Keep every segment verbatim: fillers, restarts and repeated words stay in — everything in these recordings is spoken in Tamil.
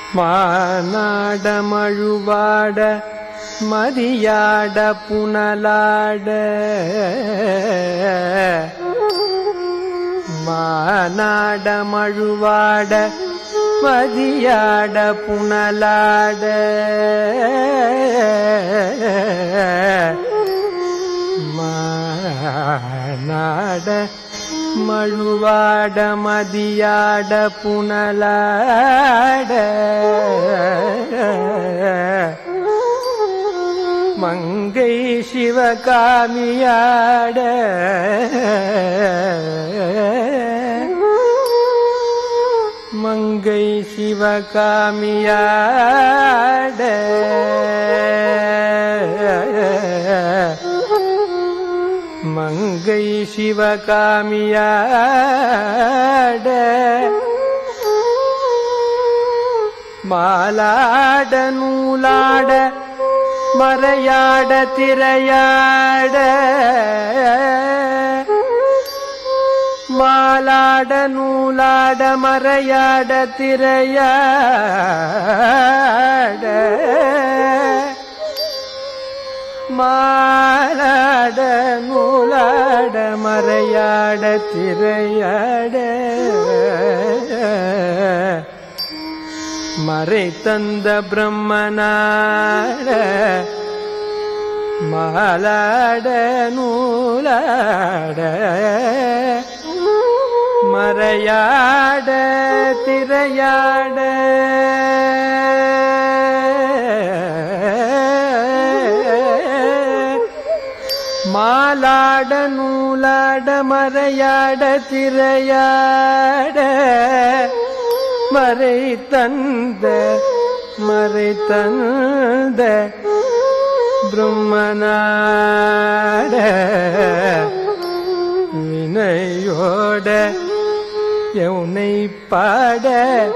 மானாட மழுவாட மதியாட புனலாட மானாட மழுவாட மதியாட புனலாட மானாட மழுவாட மதியாட புனலாட மங்கை சிவகாமியாட மங்கை சிவகாமியாட மங்கை சிவகாமியாட மாலாட நூலாட மறையாட திரையாட மாலாட நூலாட மறையாட திரையாட மாலாட நூலாட மறையாட திரையாட மறை தந்த பிரம்மனாட மாலாட நூலாட மறையாட திரையாட மாலாட நூலாட மறையாட திரையாட மறை தந்த மறை தந்த பிரம்மனாட வினையோட உனை பாட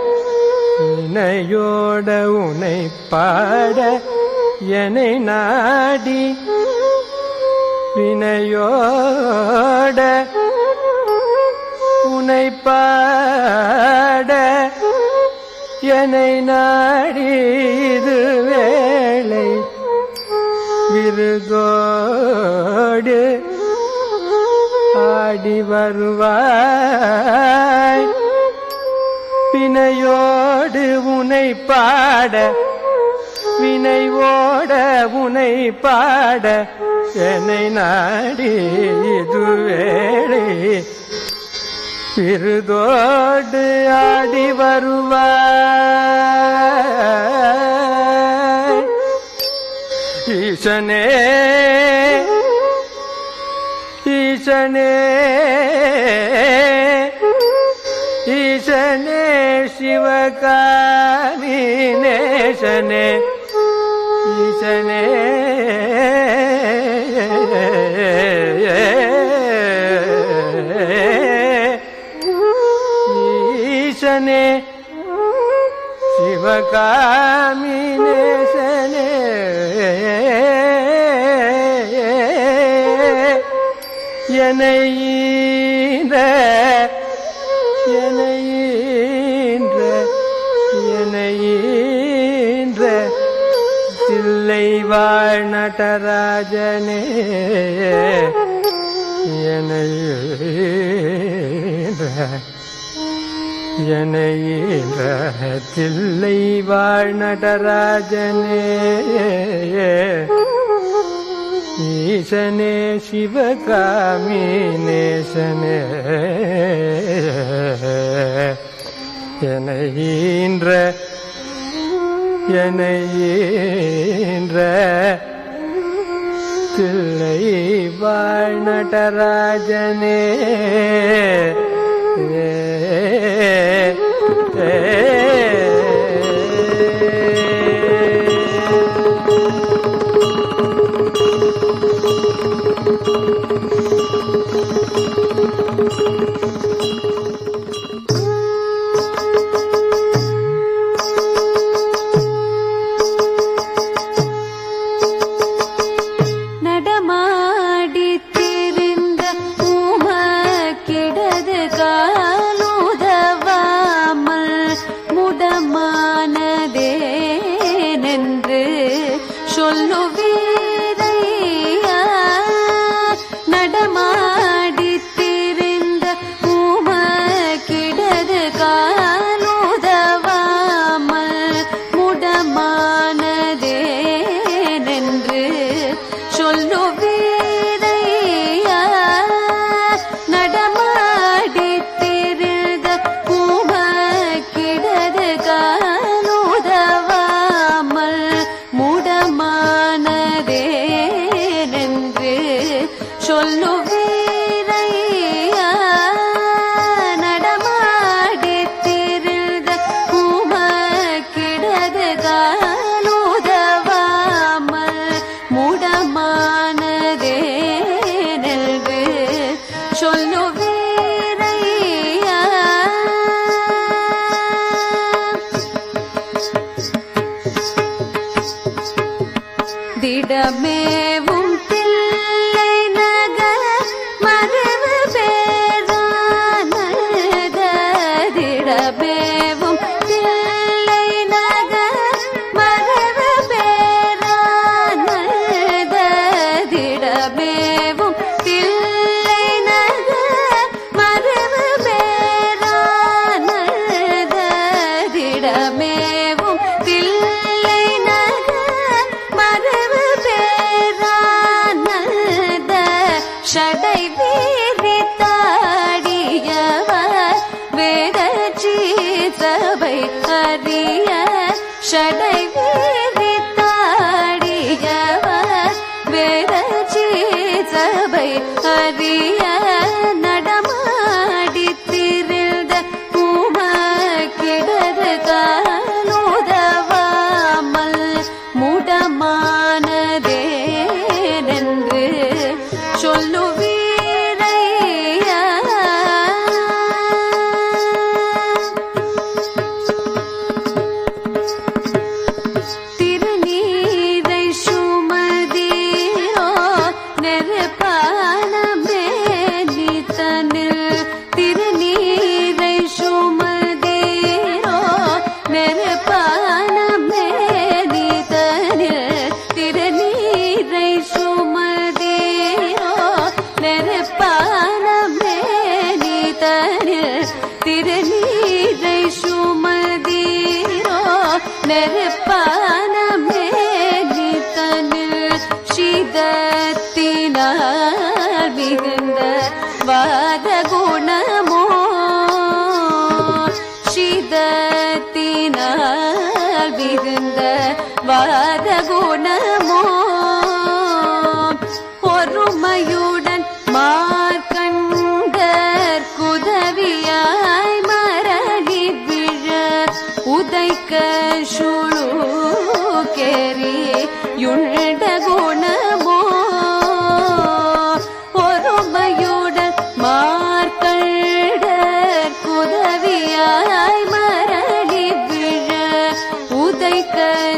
வினையோட உனை பாட என்னை நாடி வினையோட உனை பாட என்னை நாடி இது வேளை விருதோடு ஆடி வருவாய் வினையோடு உனை பாட வினையோட உனை பாட என்னை நாடி இது வேளை விருதோடு ஆடி வருவாய் ஈசனே ஈசனே ஈசனே சிவகாமி நேசனே ஈசனே ஈசனே சிவகாமி நேசனே என்னை ஈன்ற என்னை ஈன்ற என்னை ஈன்ற தில்லை வாழ் நடராஜனே என்னை ஈன்ற என்னை ஈன்ற தில்லை வாழ் நடராஜனே ஈசனே சிவகாமி நேசனே என்னை ஈன்ற என்னை ஈன்ற தில்லை வாழ் நடராஜனே ஏ ஏ காலுதவாமல் அரிய ஷடை விரித்தாடியவர் வேதச்சி சபை அரிய நடமாடி திரிந்த உமக்கிடது காலுதவாமல் முடமானதேனென்று சொல்லுவீரையா. திருநீரை சுமதீரோ நெருப்பான மேனிதனில் திருநீரை சுமதீரோ நெருப்பான மேனிதனில் திருநீரை சுமதீரோ நெருப்பான மேனிதனில் திருநீரை சுமதீரோ நெருப்பான மேனிதனில் சீதத்தினால் மிகுந்த வாத குணமோ சீதத்தினால் மிகுந்த வாத குணமோ ஒருமையுடன் மார்க்கண்டர் குதவியாய் மரளி விழ உதைக்க சுழுக்கேறி யுண்ட குணமோ ஒருமையுடன் மார்க்கண்டர் குதவியாய் மரளி விழ உதைக்க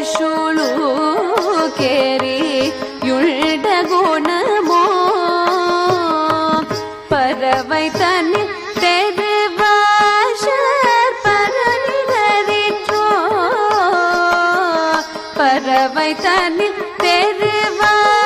சுழுக்கேறி யுண்ட குணமோ பறவை தன்னில் தெருவாசர் பரணிலரிற்றோ பறவை தன்னில் தெருவா